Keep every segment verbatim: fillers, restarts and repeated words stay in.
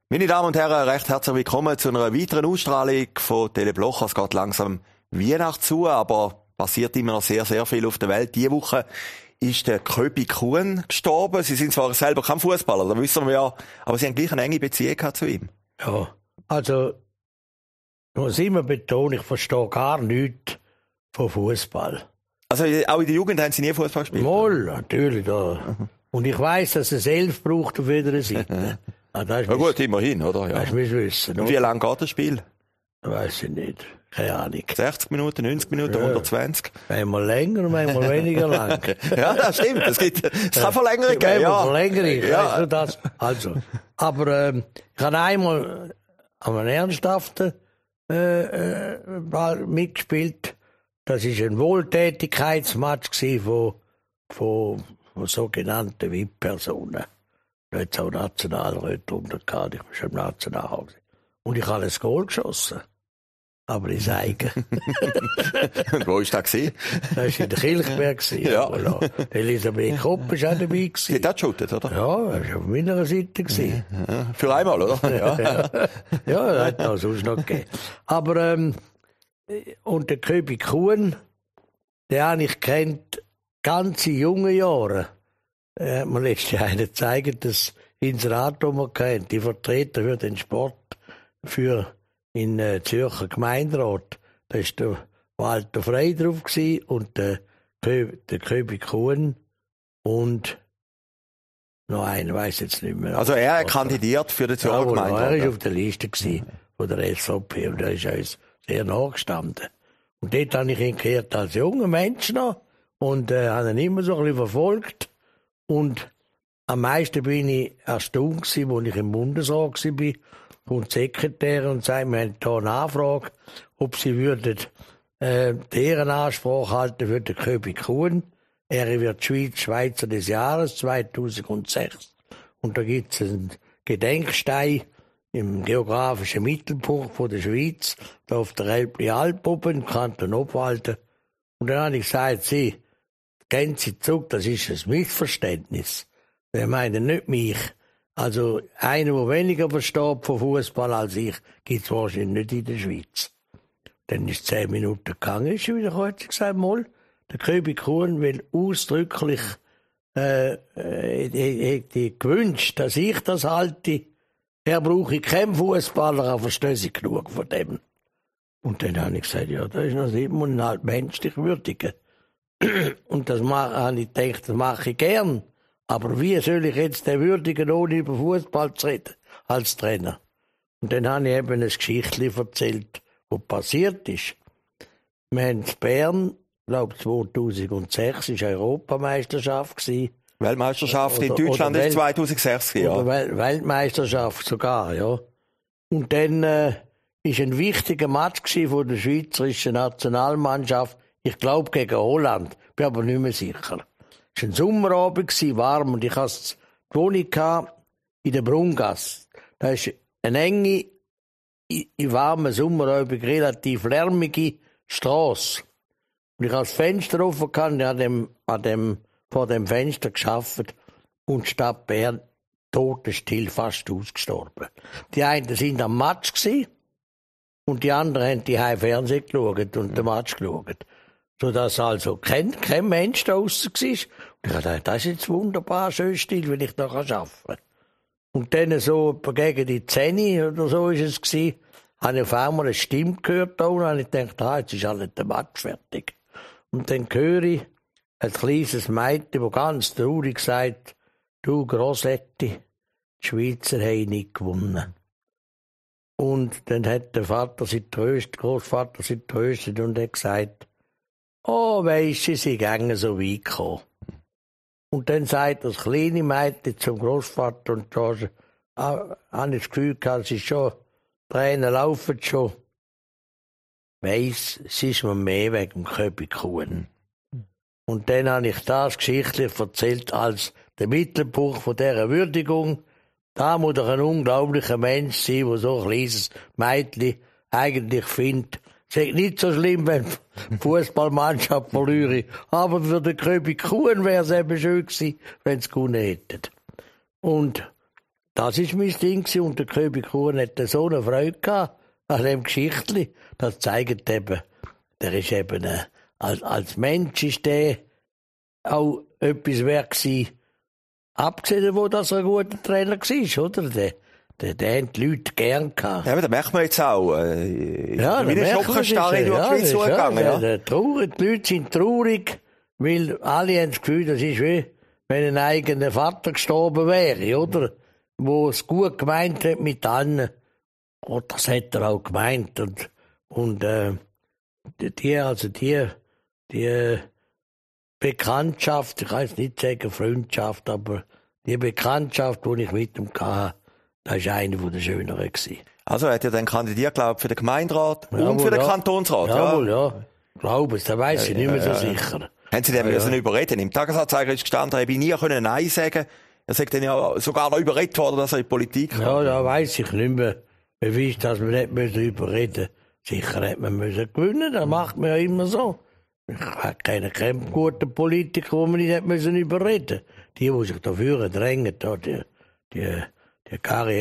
Meine Damen und Herren, recht herzlich willkommen zu einer weiteren Ausstrahlung von Telebloch. Es geht langsam Weihnachten zu, aber passiert immer noch sehr, sehr viel auf der Welt. Diese Woche ist der Köpi Kuhn gestorben. Sie sind zwar selber kein Fußballer, das wissen wir ja, aber Sie haben gleich eine enge Beziehung gehabt zu ihm. Ja, also, muss immer betonen, ich verstehe gar nichts von Fußball. Also auch in der Jugend haben Sie nie Fußball gespielt? Wohl, natürlich. Da. Mhm. Und ich weiss, dass es elf braucht auf jeder Seite. Ah, das ja gut, immerhin, oder? Ja. Das müssen wir wissen. Und wie lange geht das Spiel? Weiß ich nicht. Keine Ahnung. sechzig Minuten, neunzig Minuten, ja. hundertzwanzig? Einmal länger und einmal weniger lang. Ja, das stimmt. Es gibt, es kann Verlängerung geben. Ja, Verlängerung, ja. Weißt du das? Also. Aber, ähm, ich habe einmal an einem ernsthaften, äh, äh, Ball mitgespielt. Das war ein Wohltätigkeitsmatch von, von, von sogenannten V I P-Personen. Da hat es auch Nationalräte drunter gehabt. Ich war schon im Nationalhaus. Und ich habe ein Goal geschossen. Aber ins Eigen. Und wo war das? Das war in der Kilchberg. Ja. Voilà. Elisabeth Kopp war auch dabei. Sie hat auch geshootet, oder? Ja, er war auf meiner Seite. Ja, für einmal, oder? Ja, ja. Ja, das hat es sonst noch gegeben. Aber, ähm, und der Köpi Kuhn, den habe ich kennt, ganze junge Jahre. Er hat mir letztens einen gezeigt, das Inserat, das man kennt, die Vertreter für den Sport für in äh, Zürcher Gemeinderat. Da war der Walter Frey drauf gewesen, und der, Kö, der Köpi Kuhn und noch einer, weiss jetzt nicht mehr. Also er kandidiert für den Zürcher ja, Gemeinderat? Er war auf der Liste gewesen, von der S V P, und da ist uns sehr nachgestanden. Und dort habe ich ihn gehört als junger Mensch noch und äh, habe ihn immer so ein bisschen verfolgt. Und am meisten bin ich erstaunt gewesen, als ich im Bundesrat war, und die Sekretärin und sagt, wir haben hier eine Anfrage, ob sie würden, äh, die Ehrenansprache halten für den Köpi Kuhn. Er wird Schweiz Schweizer des Jahres zweitausendsechs. Und da gibt es einen Gedenkstein im geografischen Mittelpunkt von der Schweiz, da auf der Elbli Alp oben, im Kanton Obwalden. Und dann habe ich gesagt, Sie, gehen Sie zurück, das ist ein Missverständnis. Wir meinen nicht mich. Also, einer, der weniger versteht von Fußball als ich, gibt es wahrscheinlich nicht in der Schweiz. Dann ist zehn Minuten gegangen, ist schon wieder heute gesagt, mal, der Köpi Kuhn will ausdrücklich, äh, äh, die gewünscht, dass ich das halte. Er brauche keinen Fußballer, aber verstehe ich genug von dem. Und dann habe ich gesagt, ja, das ist noch siebeneinhalb menschlich würdigen. Und das habe ich gedacht, das mache ich gern. Aber wie soll ich jetzt den würdigen, ohne über Fußball zu reden, als Trainer? Und dann habe ich eben ein Geschichtchen erzählt, was passiert ist. Wir haben in Bern, ich glaube zweitausendsechs, war Europameisterschaft. Weltmeisterschaft oder, in Deutschland ist zweitausendsechs, ja. Oder Wel- Weltmeisterschaft sogar, ja. Und dann äh, ist ein wichtiger Match von der schweizerischen Nationalmannschaft, ich glaube gegen Holland, bin aber nicht mehr sicher. Es war ein Sommerabend, warm, und ich hatte die Wohnung in der Brungasse. Da ist eine enge, in warmen Sommerabend relativ lärmige Strasse. Und ich hatte das Fenster offen und an dem, an dem, vor dem Fenster gearbeitet, und die Stadt Bern totenstill, fast ausgestorben. Die einen waren am Match gewesen, und die anderen haben die Heim Fernsehen geschaut und den Match geschaut. Sodass also kein, kein Mensch da draussen war. Und ich dachte, das ist jetzt wunderbar, schön still, wenn ich da arbeiten kann. Und dann so gegen die zehn oder so ist es gewesen, habe ich auf einmal eine Stimme gehört da, und habe ich gedacht, ah, jetzt ist alles der Match fertig. Und dann höre ich ein kleines Mädchen, das ganz traurig sagt, du Grossetti, die Schweizer haben nicht gewonnen. Und dann hat der Vater sich tröstet, der Großvater sich tröstet und hat gesagt, oh, weisst du, sie gingen so weit gekommen. Und dann sagt das kleine Mädchen zum Großvater, und da ah, habe ich das Gefühl gehabt, es ist schon, Tränen laufen schon. Weiss, es ist mir mehr wegen dem Köpi Kuhn. Und dann habe ich das geschichtlich erzählt als der Mittelpunkt von dieser Würdigung. Da muss doch ein unglaublicher Mensch sein, der so ein kleines Mädchen eigentlich findet, es ist nicht so schlimm, wenn die Fußballmannschaft verliere. Aber für den Köpi Kuhn wäre es eben schön gewesen, wenn sie gewonnen hätten. Und das ist mein Ding gewesen. Und der Köbi Kuhn hat so eine Freude gehabt an dem Geschichtli. Das zeigt eben, der ist eben, äh, als, als Mensch ist der auch etwas wert gewesen. Abgesehen davon, dass er ein guter Trainer war, oder? Der, der, der haben die Leute gern gehabt. Ja, aber das merkt man jetzt auch. Äh, ja, wie eine Schockenstarre durch die Schweiz zugegangen. Ja, ja. Traurig, die Leute sind traurig, weil alle haben das Gefühl, das ist wie, wenn ein eigener Vater gestorben wäre, oder? Wo es gut gemeint hat mit allen. Und das hat er auch gemeint. Und, und äh, die, also die, die Bekanntschaft, ich kann jetzt nicht sagen Freundschaft, aber die Bekanntschaft, die ich mit ihm hatte, das war eine der schöneren. Also er hat ja dann kandidiert, glaube ich, für den Gemeinderat ja, und für den ja. Kantonsrat. Jawohl, ja. ja. Ich glaube es, da weiss ja, ich nicht mehr so ja, sicher. Haben Sie den ja, müssen ja. überreden? Im Tagesanzeiger ist gestanden, er hätte nie können Nein sagen. Er sagt dann ja sogar noch überredet worden, dass er in die Politik kommt. Ja, da weiss ich nicht mehr. Wie ist, dass wir nicht müssen überreden müssen. Sicher hätte man müssen gewinnen, das macht man ja immer so. Ich habe keine guten Politiker, die man nicht müssen überreden müssen. Die, die sich dafür drängen, die, die, die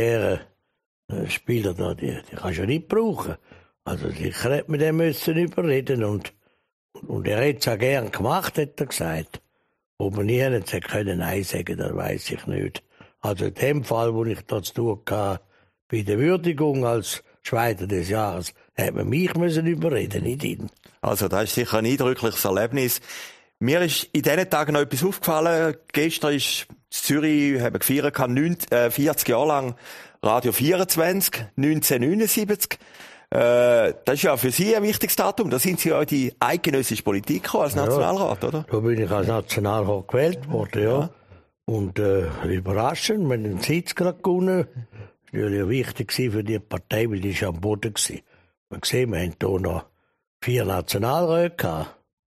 Karrierespieler, die, die kannst du nicht brauchen. Also sicher hätte man den müssen überreden und, und er hätte es auch gern gemacht, hat er gesagt. Ob man nie hätte können Nein sagen, das weiss ich nicht. Also in dem Fall, wo ich das tun hatte, bei der Würdigung als Schweizer des Jahres, hätte man mich müssen überreden, nicht ihn. Also das ist sicher ein eindrückliches Erlebnis. Mir ist in diesen Tagen noch etwas aufgefallen. Gestern ist in Zürich, haben wir gefeiert, vierzig Jahre lang Radio vierundzwanzig, neunzehnhundertneunundsiebzig. Äh, das ist ja für Sie ein wichtiges Datum. Da sind Sie ja in die eidgenössische Politik gekommen, als Nationalrat, oder? Da bin ich als Nationalrat gewählt worden, ja. ja. Und äh, überraschend, wir haben den Sitz gerade gewonnen. Das war natürlich wichtig für die Partei, weil die war am Boden. Man sieht, wir haben hier noch vier Nationalräte gehabt.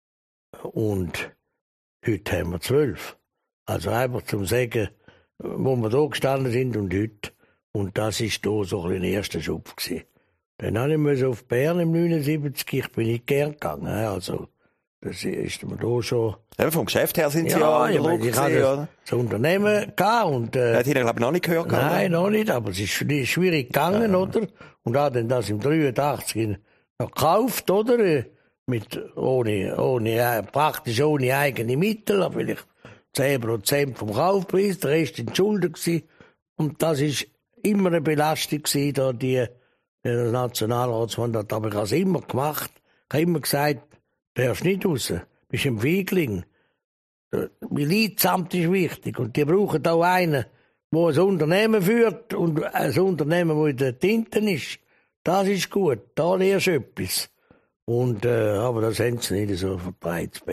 Und heute haben wir zwölf. Also einfach zum Sagen, wo wir da gestanden sind und heute. Und das war hier so ein erster Schub gewesen. Dann musste ich auf Bern im neunundsiebzig, ich bin nicht gern gegangen. Also, das ist mir da schon. Ja, vom Geschäft her sind Sie ja, ja ich, ich hatte das, das Unternehmen gehabt und, äh, hat Ihnen, glaube ich, noch nicht gehört? Nein, oder? Noch nicht, aber es ist schwierig gegangen, ja. Oder? Und hat dann das im dreiundachtzig noch gekauft, oder? Mit, ohne, ohne, praktisch ohne eigene Mittel, vielleicht zehn Prozent vom Kaufpreis, der Rest in Schulden gewesen. Und das ist immer eine Belastung gewesen, da die, der Nationalratsmann hat, aber ich habe es immer gemacht. Ich habe immer gesagt, du darfst nicht raus, du bist ein Feigling. Milizamt ist wichtig und die brauchen auch einen, der ein Unternehmen führt und ein Unternehmen, das in der Tinte ist. Das ist gut, da lernst du etwas. Und, äh, aber das haben sie nicht so verbreitet.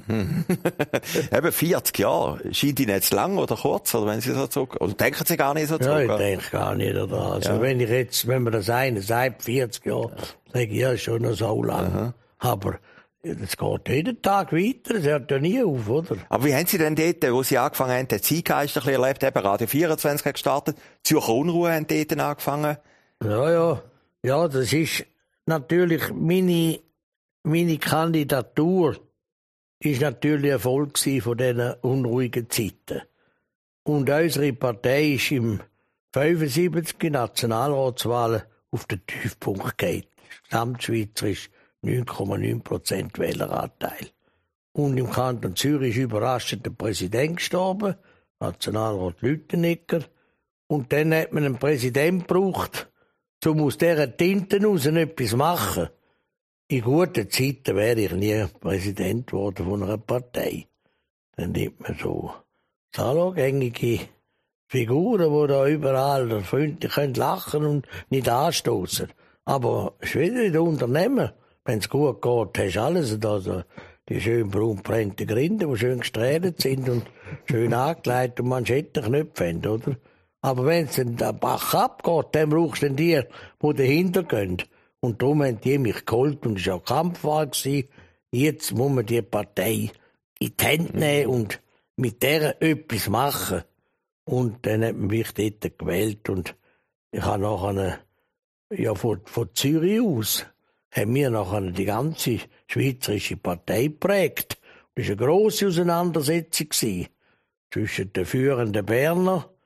Eben vierzig Jahre. Scheint Ihnen jetzt lang oder kurz? Oder wenn Sie so zurück, oder denken Sie gar nicht so zurück? Ja, ich denke gar nicht daran. Also, ja. wenn ich jetzt, wenn man das eine sagt, vierzig Jahre, ja. sage ich, ja, ist schon noch so lang. Aha. Aber, es geht jeden Tag weiter, es hört ja nie auf, oder? Aber wie haben Sie denn dort, wo Sie angefangen haben, den Zeitgeist ein bisschen erlebt haben, Radio vierundzwanzig hat gestartet, Zürcher Unruhe haben dort angefangen? Ja, ja. Ja, das ist natürlich meine, meine Kandidatur ist natürlich Erfolg von diesen unruhigen Zeiten. Und unsere Partei ist im fünfundsiebzig Nationalratswahlen auf den Tiefpunkt gegangen. Gesamtschweizerisch neun Komma neun Prozent Wähleranteil. Und im Kanton Zürich ist überraschend der Präsident gestorben, Nationalrat Lüttenegger. Und dann hat man einen Präsidenten gebraucht, um aus dieser Tinte raus etwas zu machen. In guten Zeiten wäre ich nie Präsident geworden von einer Partei. Dann nimmt man so salongängige Figuren, die da überall freundlich lachen und nicht anstoßen. Aber es ist wieder in den Unternehmen. Wenn es gut geht, hast du alles. Also die schön braunbrennten Grinden, die schön gestrählt sind und schön angelegt und Manschettenknöpfe haben, oder? Aber wenn es dann den Bach abgeht, dann brauchst du dann die, die dahinter gehen. Und darum haben die mich geholt und es war auch Kampfwahl. Jetzt muss man die Partei in die Hände nehmen und mit der etwas machen. Und dann hat man mich dort gewählt und ich habe nachher, ja, von, von Zürich aus, haben wir nachher die ganze schweizerische Partei geprägt. Das war eine grosse Auseinandersetzung zwischen den führenden Berner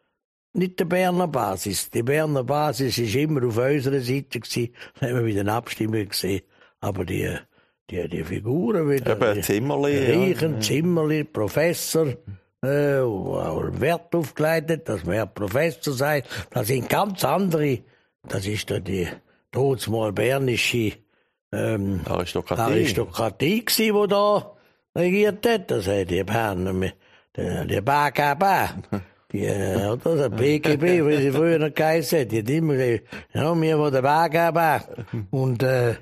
nicht die Berner Basis. Die Berner Basis war immer auf unserer Seite gewesen. Das haben wir bei den Abstimmungen gesehen. Aber die, die, die Figuren wieder. Eben, Zimmerli. Reichen, ja. Zimmerli, Professor, äh, auch Wert aufgeleitet, dass man ja Professor sei. Das sind ganz andere. Das ist da die trotzdem bernische, ähm, Aristokratie. Aristokratie gsi, die da regiert hat. Das hat die Berner, die, die B G B. Die, oder, der B G B, wie sie früher noch geheißen hat. Die hat immer gesagt, ja, wir wollen den B G B. Und, äh,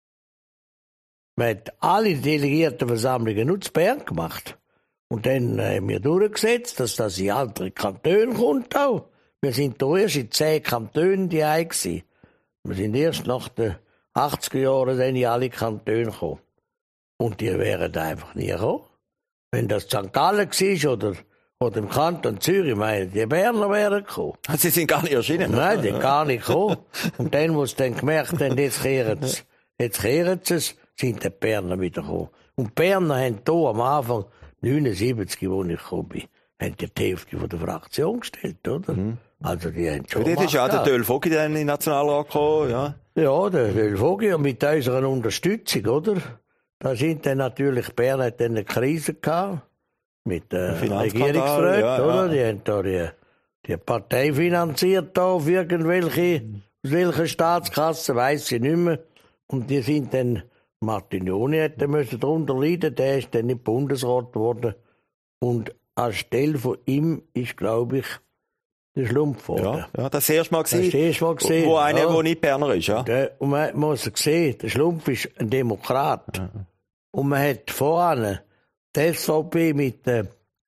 man hat alle Delegiertenversammlungen nur zu Bern gemacht. Und dann haben wir durchgesetzt, dass das in andere Kantone kommt auch. Wir sind da erst in zehn Kantonen die ein gewesen. Wir sind erst nach den achtziger Jahren dann in alle Kantone gekommen. Und die wären einfach nie gekommen. Wenn das Sankt Gallen war oder, oder im Kanton Zürich, meine die Berner wären gekommen. Sie sind gar nicht erschienen? Nein, die sind gar nicht gekommen. Und dann, wo sie dann gemerkt haben, jetzt kehren sie, jetzt kehren sie es, sind die Berner wieder gekommen. Und die Berner haben hier am Anfang, neunundsiebzig, als ich gekommen bin, haben die, die Hälfte von der Fraktion gestellt, oder? Mhm. Also die haben schon. Dort ist ja der Döll Vogi dann in den Nationalrat gekommen, ja. Ja, der Döll Vogi und mit unserer Unterstützung, oder? Da sind dann natürlich, Bern hat dann eine Krise gehabt. Mit den äh, Regierungsräten, ja, oder? Ja. Die haben da die, die Partei finanziert da auf irgendwelche, aus welcher Staatskasse, weiss ich nicht mehr. Und die sind dann, Martignoni hätte müssen darunter leiden, der ist dann nicht Bundesrat geworden. Und anstelle von ihm ist, glaube ich, der Schlumpf geworden. Ja, ja, das erste Mal gesehen. Das erste Mal gesehen. Wo einer, ja. der nicht Berner ist, ja. Der, und man muss sehen, der Schlumpf ist ein Demokrat. Ja. Und man hat voran die S V P mit den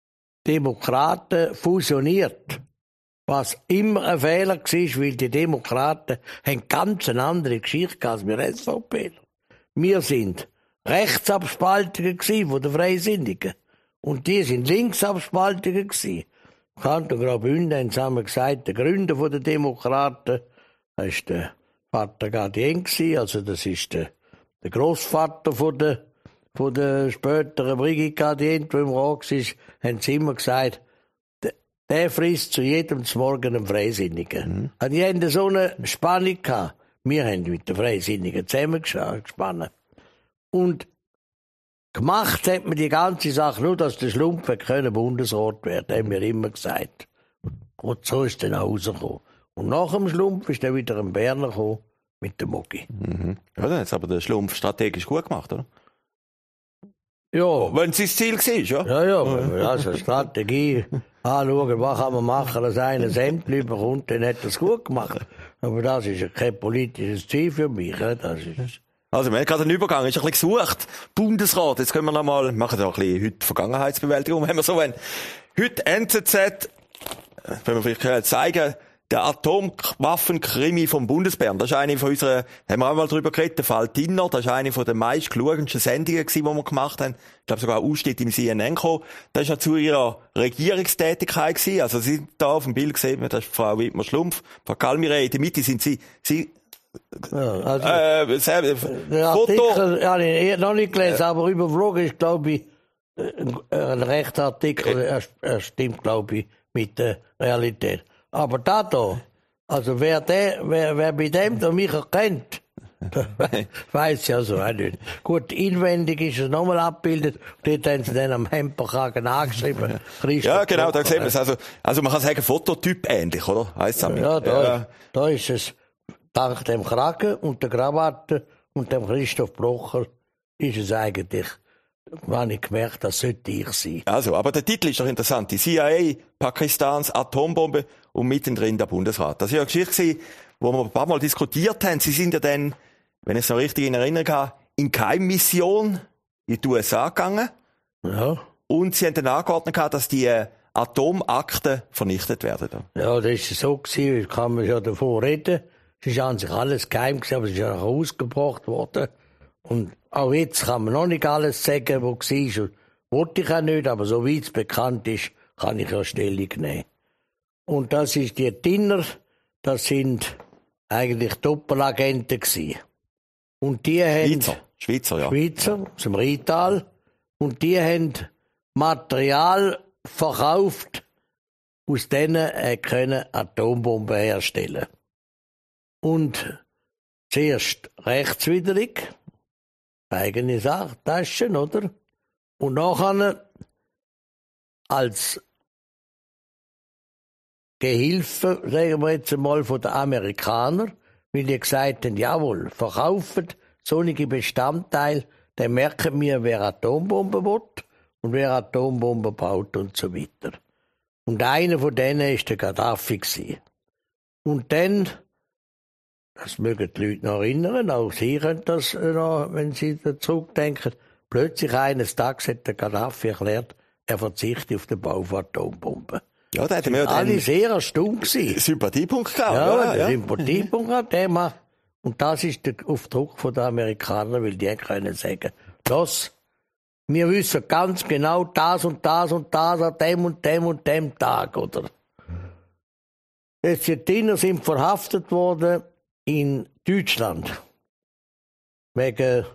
Demokraten fusioniert. Was immer ein Fehler war, weil die Demokraten haben ganz eine andere Geschichte als wir S V P. Wir sind Rechtsabspaltungen von den Freisinnigen. Und die sind Linksabspaltungen gewesen. Kanton Graubünden haben wir gesagt, der Gründer der Demokraten, das war der Vater Gadien, also das ist der, der Grossvater von der, von der späteren Brigitte Gadien, der im Rat war, haben sie immer gesagt, der, der frisst zu jedem Morgen einen Freisinnigen. Mhm. Die hatten so eine Spannung gehabt. Wir haben mit den Freisinnigen zusammengespannt. Und gemacht hat man die ganze Sache nur, dass der Schlumpf können Bundesrat werden, haben wir immer gesagt. Und so ist dann auch rausgekommen. Und nach dem Schlumpf ist dann wieder ein Berner gekommen mit dem Mogi. Mhm. Ja, dann hat aber der Schlumpf strategisch gut gemacht, oder? Ja. Wenn es das Ziel war, ja? Ja, ja. Also Strategie anschauen, was kann man machen, dass einer ein Ämtchen bekommt, dann hat er es gut gemacht. Aber das ist ja kein politisches Ziel für mich. Das ist also, wir haben gerade einen Übergang, ist ein bisschen gesucht. Bundesrat, jetzt können wir noch mal, machen wir ein bisschen heute Vergangenheitsbewältigung, wenn wir so wollen. Heute N Z Z, wenn wir vielleicht zeigen, der Atomwaffenkrimi vom Bundesbären. Das ist eine von unseren, haben wir auch mal drüber geredet, der Fall Tinner. Das ist eine von den meistgeschautsten Sendungen gewesen, die wir gemacht haben. Ich glaube sogar ein Ausschnitt im C N N gekommen. Das ist ja zu ihrer Regierungstätigkeit gewesen. Also, Sie sind da auf dem Bild gesehen, das ist Frau Wittmer-Schlumpf, Frau Kalmire, in der Mitte sind Sie, Sie, ja, also, äh, selber, der Foto. Artikel, ja, ich noch nicht gelesen, äh, aber überflogen ist, glaube ich, ein, ein rechter Artikel, er, er stimmt, glaube ich, mit der Realität. Aber da da, also wer der, wer, wer bei dem da mich erkennt, weiss ja so auch nicht. Gut, inwendig ist es nochmal abgebildet, dort haben sie dann am Hemperkragen angeschrieben. Ja, genau, da sehen wir es. Also, also man kann sagen, Fototyp ähnlich, oder? Heisst es ja, da, ja. Da ist es, dank dem Kragen und der Krawatte und dem Christoph Blocher, ist es eigentlich, wenn ich gemerkt, das sollte ich sein. Also, aber der Titel ist doch interessant. Die C I A, Pakistans Atombombe und mittendrin der Bundesrat. Das war ja eine Geschichte, wo wir ein paar Mal diskutiert haben. Sie sind ja dann, wenn ich es noch richtig in Erinnerung habe, in Keimmission in die U S A gegangen. Ja. Und sie haben dann angeordnet, dass die Atomakten vernichtet werden. Ja, das war so gewesen, kann man ja davon reden. Es ist an sich alles geheim gewesen, aber es ist ja auch ausgebracht worden. Und auch jetzt kann man noch nicht alles sagen, was war. Wollte ich auch nicht, aber soweit es bekannt ist, kann ich ja Stellung nehmen. Und das ist die Tinner, das sind eigentlich Doppelagenten gewesen. Und die Schweizer, haben, Schweizer, ja. Schweizer, aus dem Rheintal. Und die haben Material verkauft aus denen äh, können Atombomben herstellen. Und zuerst rechtswidrig, eigene Sache, Taschen, oder? Und nachher als Gehilfe, sagen wir jetzt einmal, von den Amerikanern, weil die gesagt haben, jawohl, verkaufen solche Bestandteile, dann merken wir, wer Atombomben will und wer Atombomben baut und so weiter. Und einer von denen war der Gaddafi. Und dann, das mögen die Leute noch erinnern, auch Sie können das noch, wenn Sie da zurückdenken, plötzlich eines Tages hat der Gaddafi erklärt, er verzichtet auf den Bau von Atombomben. Ja, da hätten wir alle sehr erstaunt gewesen. Sympathiepunkt gehabt. Ja, ja, der ja. Sympathiepunkt hat Thema. Und das ist der Aufdruck der Amerikaner, weil die können sagen, los, wir wissen ganz genau das und das und das an dem und dem und dem Tag, oder? Jetzt die Diener sind verhaftet worden in Deutschland. Wegen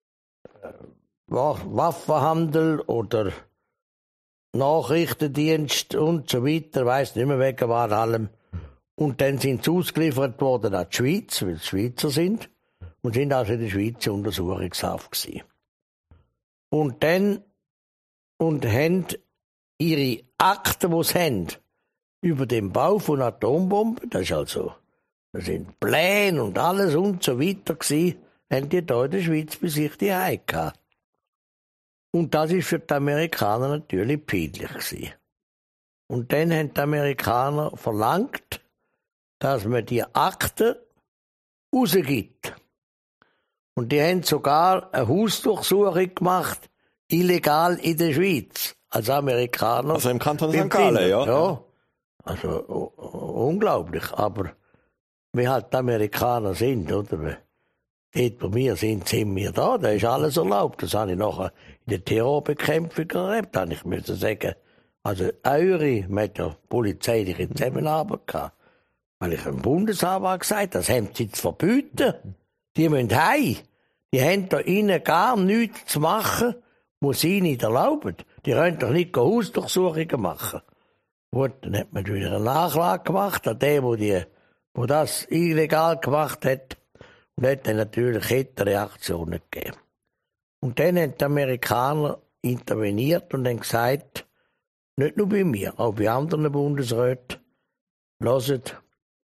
Waffenhandel oder Nachrichtendienst und so weiter, weiss nicht mehr wegen was allem. Und dann sind sie ausgeliefert worden an die Schweiz, weil sie Schweizer sind, und sind also in der Schweiz in Untersuchungshaft gewesen. Und dann, und haben ihre Akten, die sie haben, über den Bau von Atombomben, das ist also, das sind Pläne und alles und so weiter gewesen, haben die da in der Schweiz bei sich die Hause gehabt. Und das ist für die Amerikaner natürlich peinlich gewesen. Und dann haben die Amerikaner verlangt, dass man die Akten rausgibt. Und die haben sogar eine Hausdurchsuchung gemacht, illegal in der Schweiz, als Amerikaner. Also im Kanton Sankt Gallen, ja. Ja, also unglaublich. Aber wie halt die Amerikaner sind, oder? Dort bei mir sind, sind wir da, da ist alles erlaubt. Das habe ich nachher in der Terrorbekämpfung erlebt, habe ich müssen sagen. Also eure mit der polizeiliche Zusammenarbeit gehabt. Weil ich dem Bundesanwalt gesagt, das haben sie zu verbieten. Die müssen heim. Die haben da innen gar nichts zu machen, was sie nicht erlauben. Die können doch nicht Hausdurchsuchungen machen. Gut, dann hat man wieder eine Nachlage gemacht an den, wo, die, wo das illegal gemacht hat. Und hat dann natürlich Kettenreaktionen gegeben. Und dann haben die Amerikaner interveniert und haben gesagt, nicht nur bei mir, auch bei anderen Bundesräten, hört,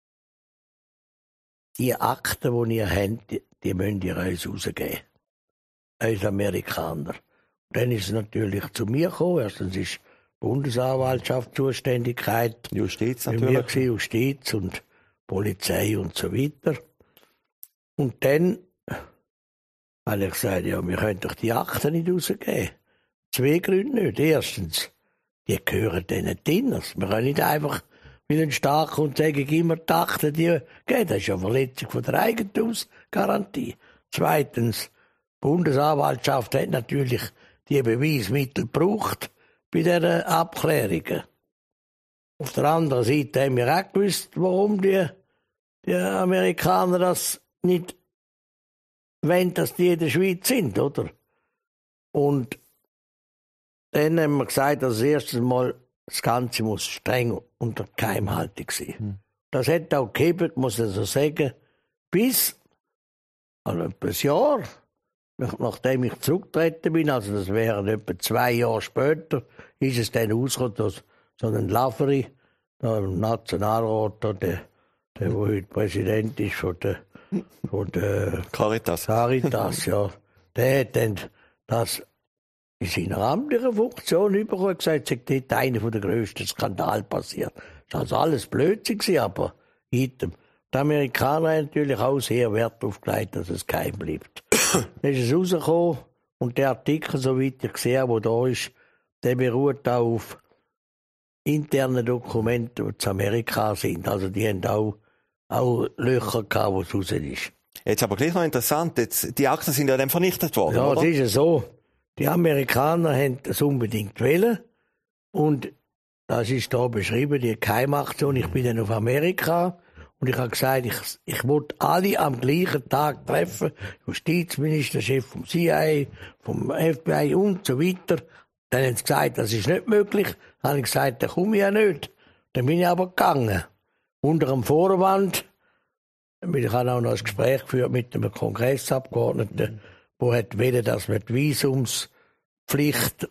die Akten, die ihr habt, die, die müsst ihr uns rausgeben. Als Amerikaner. Und dann ist es natürlich zu mir gekommen. Erstens ist Bundesanwaltschaft Zuständigkeit. Justiz bei natürlich. mir gewesen, Justiz und Polizei und so weiter. Und dann habe ich gesagt, ja, wir können doch die Akten nicht rausgeben. Zwei Gründe nicht. Erstens, die gehören diesen Dieners. Wir können nicht einfach mit einem Staat und sagen, gib mir die Akten, die geben. Das ist ja Verletzung von der Eigentumsgarantie. Zweitens, die Bundesanwaltschaft hat natürlich die Beweismittel gebraucht bei diesen Abklärungen. Auf der anderen Seite haben wir auch gewusst, warum die, die Amerikaner das nicht wollen, dass die in der Schweiz sind, oder? Und dann haben wir gesagt, dass erstes Mal das Ganze muss streng unter Geheimhaltung sein. Hm. Das hat auch gegeben, muss ich so sagen, bis also etwa ein Jahr, nachdem ich zurückgetreten bin, also das wären etwa zwei Jahre später, ist es dann rausgekommen, dass so ein Lavery, der Nationalrat, der, der, der heute Präsident ist von der, von der Caritas. Caritas, ja, der hat dann das in seiner amtlichen Funktion überall gesagt, es sei einer der grössten Skandale passiert. Das war also alles Blödsinn, aber item. Die Amerikaner haben natürlich auch sehr Wert darauf gelegt, dass es geheim bleibt. Dann ist es rausgekommen und der Artikel, soweit ich sehe, der da ist, der beruht auch auf internen Dokumenten, die zu Amerika sind. Also die haben auch, auch Löcher gehabt, wo es raus ist. Jetzt aber gleich noch interessant, jetzt, die Akten sind ja dann vernichtet worden, ja, oder? Ja, das ist so. Die Amerikaner haben das unbedingt wollen. Und das ist da beschrieben, die Geheimaktion. Ich bin dann auf Amerika und ich habe gesagt, ich, ich wollte alle am gleichen Tag treffen. Justizminister, Chef vom C I A, vom F B I und so weiter. Dann haben sie gesagt, das ist nicht möglich. Dann habe ich gesagt, dann komme ich ja nicht. Dann bin ich aber gegangen. Unter dem Vorwand, ich habe auch noch ein Gespräch geführt mit einem Kongressabgeordneten, der hat wollte, dass man die Visumspflicht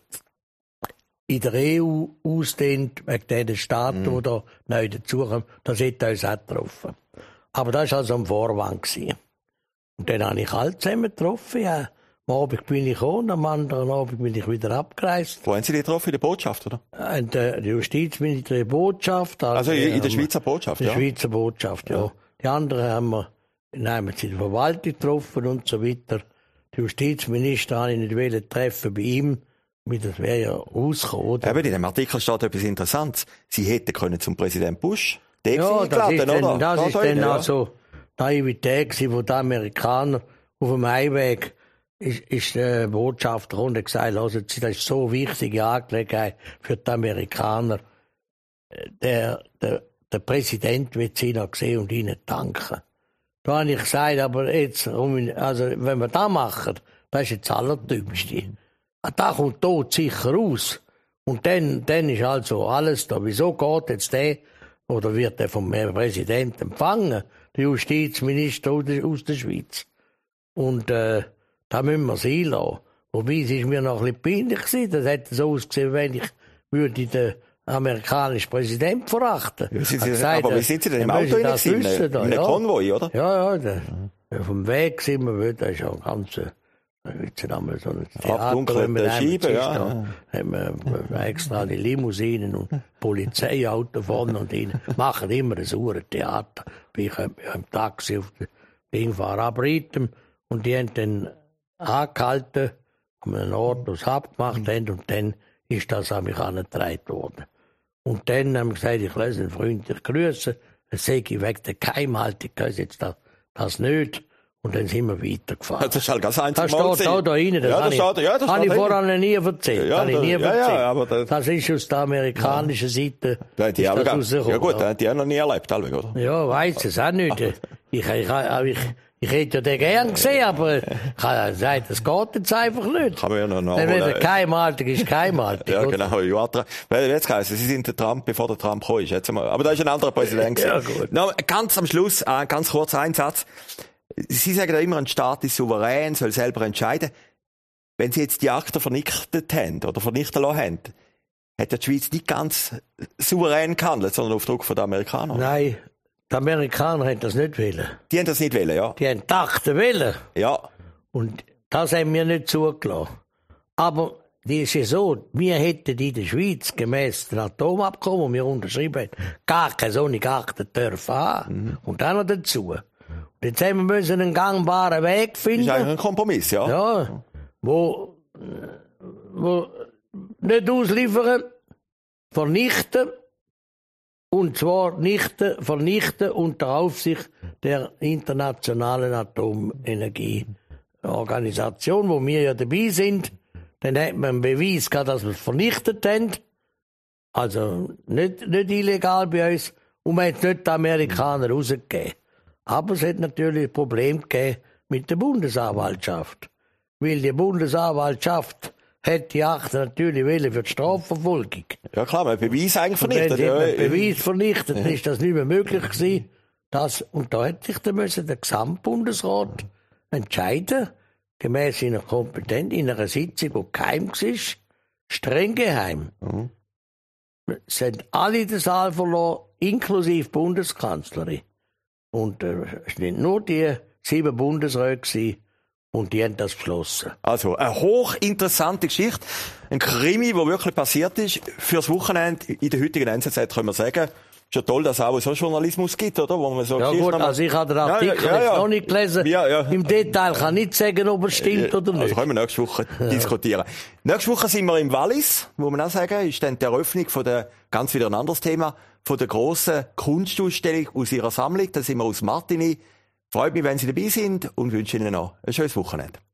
in der E U ausdehnt, wegen den Staaten, die da neu dazukommen. Das hätte uns auch getroffen. Aber das war also ein Vorwand gewesen. Und dann habe ich alle zusammen getroffen. Ja. Am Abend bin ich gekommen, am anderen Abend bin ich wieder abgereist. Wo haben Sie die getroffen? In der Botschaft, oder? In der Justizministerin der Botschaft. Also, also in der Schweizer Botschaft, ja? In der Schweizer Botschaft, ja. ja. Die anderen haben wir, nein, wir sind in der Verwaltung getroffen und so weiter. Die Justizminister habe ich nicht wollen treffen bei ihm. Das wäre ja rausgekommen. Eben, in dem Artikel steht etwas Interessantes. Sie hätten können zum Präsident Bush. Ja, das ist dann, oder? das das ist dann ja. also Naivität, wo die Amerikaner auf dem Heimweg ist, ist der Botschafter und hat gesagt, also, das ist so eine wichtige Angelegenheit für die Amerikaner. Der, der, der Präsident wird sie noch sehen und ihnen danken. Da habe ich gesagt, aber jetzt, also, wenn wir das machen, das ist jetzt das Allerdümmste. Da kommt tot sicher raus. Und dann, dann ist also alles da. Wieso geht jetzt der, oder wird der vom Präsidenten empfangen, der Justizminister aus der Schweiz? Und, äh, da müssen wir es einlassen. Wobei, es ist mir noch ein bisschen peinlich gewesen. Das hätte so ausgesehen, wenn ich würde den amerikanischen Präsidenten verachten. Ja, Sie, gesagt, aber wie sind Sie denn im Auto hinein? In einem ja. Konvoi, oder? Ja, ja. Der, ja. Vom Weg sind wir, das ist ja ein ganzer, jetzt haben wir so ein Theater, wenn wir Scheibe, ja. Da haben wir extra die Limousinen und Polizeiauto vorne und hin. Machen immer ein saures Theater. Bin ich im Taxi auf dem Ding fahre abreiten und die haben dann angehalten, an einem Ort, wo sie abgemacht haben und dann ist das an mich angetragen worden. Und dann haben wir gesagt, ich lasse einen freundlich grüßen, dann sage ich wegen der Keimhaltung, ich jetzt das, das nicht. Und dann sind wir weitergefahren. Das ist halt ganz einfach. Das steht auch da rein. Das ja, habe ich, steht, ja, das habe ich vorher nie erzählt. Ja, habe ich nie ja, erzählt. Ja, aber das, das ist aus der amerikanischen Seite. Ja, die haben das ja gut, ja. Die haben noch nie erlebt, oder? Ja, weiss es auch nicht. ich, ich, ich, ich hätte ja den gern gesehen, aber ich habe gesagt, das geht jetzt einfach nicht. Kann man ja noch nachholen. Wenn der Keimhaltung ist Keimhaltung. Ja, genau. Ja, weil jetzt heißt, Sie sind der Trump, bevor der Trump kam, jetzt mal. Aber da ist ein anderer Präsident. Ja, gut. No, ganz am Schluss, ein ganz kurzer Einsatz. Sie sagen ja immer, ein Staat ist souverän, soll selber entscheiden. Wenn Sie jetzt die Akten vernichtet haben oder vernichten lassen haben, hat die Schweiz nicht ganz souverän gehandelt, sondern auf Druck der Amerikaner. Nein, die Amerikaner haben das nicht wollen. Die haben das nicht wollen, ja? Die haben die Akten wollen. Ja. Und das haben wir nicht zugelassen. Aber die ist ja so, wir hätten in der Schweiz gemäss dem Atomabkommen, das wir unterschrieben haben, gar keine solche Akten dürfen haben. Mhm. Und dann noch dazu. Jetzt haben wir müssen einen gangbaren Weg finden. Das ist eigentlich ein Kompromiss, ja. Ja, wo, wo nicht ausliefern, vernichten, und zwar nichten, vernichten unter Aufsicht der Internationalen Atomenergieorganisation, wo wir ja dabei sind. Dann hat man einen Beweis gehabt, dass wir es vernichtet haben. Also nicht, nicht illegal bei uns. Und man hat nicht die Amerikaner rausgegeben. Aber es hat natürlich ein Problem gegeben mit der Bundesanwaltschaft. Weil die Bundesanwaltschaft hat die Akte natürlich wollen für die Strafverfolgung. Ja klar, man hat Beweis eigentlich vernichtet. Und wenn man ja, Beweis vernichtet, dann ist das nicht mehr möglich gewesen. Das, und da hätte sich dann müssen der Gesamtbundesrat entscheiden, gemäss seiner Kompetenz, in einer Sitzung, die geheim war, streng geheim. Mhm. Es haben alle den Saal verloren, inklusive Bundeskanzlerin. Und äh, es waren nur die sieben Bundesräte und die haben das beschlossen. Also, eine hochinteressante Geschichte. Ein Krimi, der wirklich passiert ist. Fürs Wochenende in der heutigen N Z Z können wir sagen, ist ja toll, dass es auch so Journalismus gibt, oder? Wo man so ja gut, also ich habe den Artikel ja, ja, ja, ja. noch nicht gelesen. Ja, ja. Im Detail kann ich nicht sagen, ob es stimmt oder nicht. Also können wir nächste Woche ja. diskutieren. Nächste Woche sind wir im Wallis, muss man auch sagen, ist dann die Eröffnung von der, ganz wieder ein anderes Thema, von der grossen Kunstausstellung aus ihrer Sammlung. Da sind wir aus Martigny. Freut mich, wenn Sie dabei sind und wünsche Ihnen noch ein schönes Wochenende.